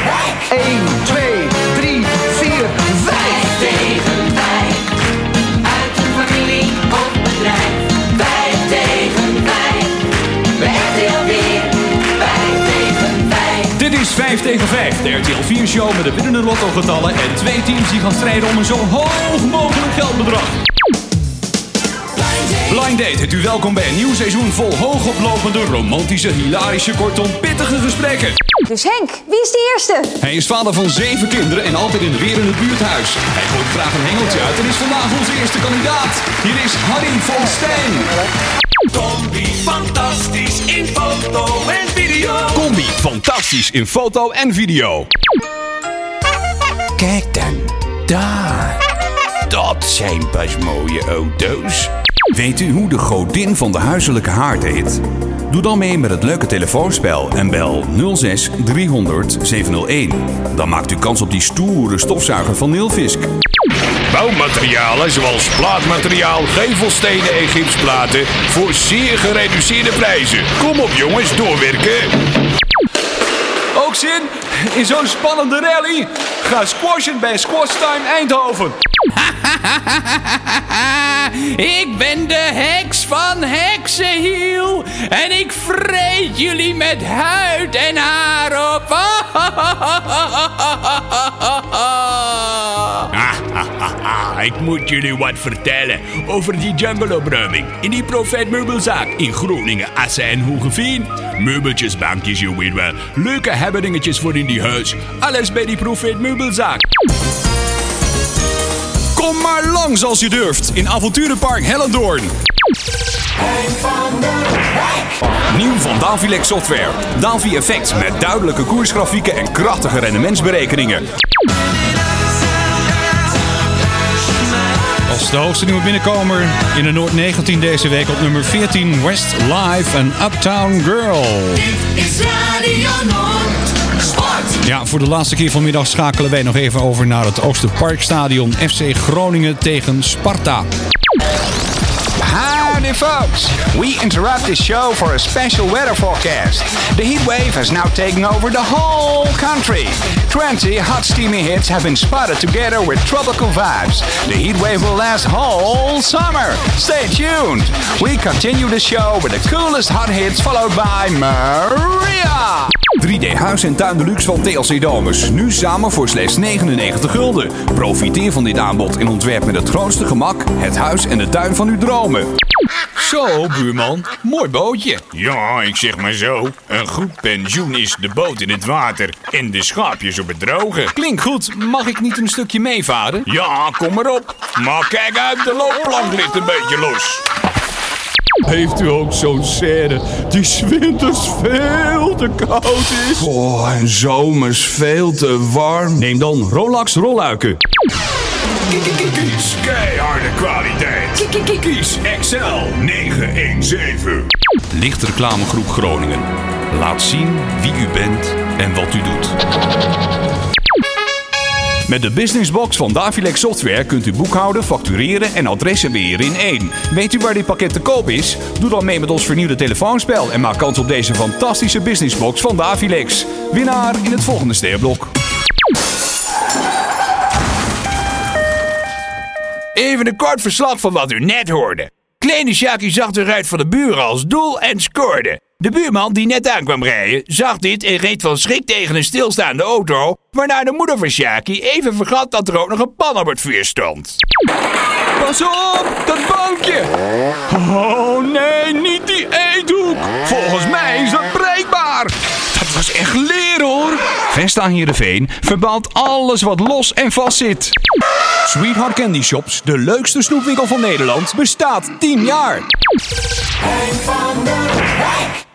Wijk. 1, 2, 3, 4, 5. Tegen 5. Uit een familie of bedrijf. 5 tegen 5. Bij RTL 4. 5 tegen 5. Dit is 5 tegen 5, de RTL 4 show met de winnende lottogetallen en 2 teams die gaan strijden om een zo hoog mogelijk geldbedrag. Blind Date heet u welkom bij een nieuw seizoen vol hoogoplopende, romantische, hilarische, kortom pittige gesprekken. Dus Henk, wie is de eerste? Hij is vader van 7 kinderen en altijd in weer in het buurthuis. Hij gooit graag een hengeltje uit en is vandaag onze eerste kandidaat. Hier is Harry van Stijn. Combi, fantastisch in foto en video. Combi, fantastisch in foto en video. Kijk dan, daar. Dat zijn pas mooie auto's. Weet u hoe de godin van de huiselijke haard heet? Doe dan mee met het leuke telefoonspel en bel 06 300 701. Dan maakt u kans op die stoere stofzuiger van Nilfisk. Bouwmaterialen zoals plaatmateriaal, gevelstenen en gipsplaten voor zeer gereduceerde prijzen. Kom op jongens, doorwerken. Ook zin in zo'n spannende rally? Ga squashen bij Squash Time Eindhoven. Ik ben de heks van Heksenhiel en ik vreet jullie met huid en haar op. Ik moet jullie wat vertellen over die jungleopruiming in die Profeet Meubelzaak in Groningen, Assen en Hoogeveen. Meubeltjes, bankjes, je weet wel. Leuke hebbedingetjes voor in die huis. Alles bij die Profeet Meubelzaak. Kom maar langs als je durft in Avonturenpark Hellendoorn. Nieuw van Davilex Software. Davi Effect met duidelijke koersgrafieken en krachtige rendementsberekeningen. Als de hoogste nieuwe binnenkomer in de Noord 19 deze week op nummer 14 West Live en Uptown Girl. Dit is Radio Noord. Sport. Ja, voor de laatste keer vanmiddag schakelen wij nog even over naar het Oosterparkstadion FC Groningen tegen Sparta. Howdy folks, we interrupt this show for a special weather forecast. The heat wave has now taken over the whole country. 20 hot steamy hits have been spotted together with tropical vibes. The heat wave will last whole summer. Stay tuned. We continue the show with the coolest hot hits followed by Maria. 3D Huis en Tuin Deluxe van TLC Domus. Nu samen voor slechts 99 gulden. Profiteer van dit aanbod en ontwerp met het grootste gemak het huis en de tuin van uw dromen. Zo, buurman. Mooi bootje. Ja, ik zeg maar zo. Een goed pensioen is de boot in het water en de schaapjes op het droge. Klinkt goed. Mag ik niet een stukje meevaren? Ja, kom maar op. Maar kijk uit, de loopplank ligt een beetje los. Heeft u ook zo'n scène die 's winters veel te koud is? Oh, en zomers veel te warm. Neem dan Rollax rolluiken. Kies keiharde kwaliteit. Kies XL 917. Lichtreclamegroep Groningen. Laat zien wie u bent en wat u doet. Met de Businessbox van Davilex Software kunt u boekhouden, factureren en adressen beheren in één. Weet u waar dit pakket te koop is? Doe dan mee met ons vernieuwde telefoonspel en maak kans op deze fantastische Businessbox van Davilex. Winnaar in het volgende steerblok. Even een kort verslag van wat u net hoorde. Kleine Sjaki zag eruit van de buren als doel en scoorde. De buurman die net aan kwam rijden, zag dit en reed van schrik tegen een stilstaande auto, waarna de moeder van Sjaki even vergat dat er ook nog een pan op het vuur stond. Pas op, dat bankje! Oh nee, niet die eethoek! Volgens mij is dat breekbaar! Dat was echt leer hoor! Vesta Heerenveen verbouwt alles wat los en vast zit. Sweetheart Candy Shops, de leukste snoepwinkel van Nederland, bestaat 10 jaar. Van de Wijk.